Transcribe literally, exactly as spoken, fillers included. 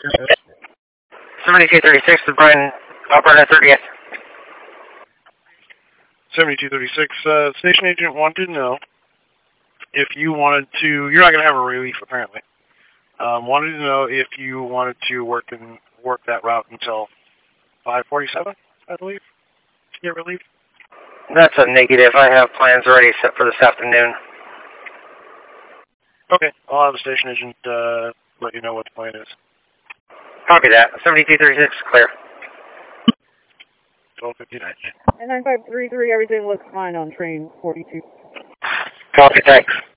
seventy-two thirty-six to Brian, operator thirtieth. seventy-two thirty-six, uh, station agent wanted to know if you wanted to, you're not going to have a relief apparently, um, wanted to know if you wanted to work and work that route until five forty-seven, I believe, to get relief. That's a negative. I have plans already set for this afternoon. Okay, I'll have the station agent uh, let you know what the plan is. Copy that. seventy-two thirty-six, clear. twelve fifty-nine. And nine five three three, everything looks fine on train forty-two. Copy, thanks.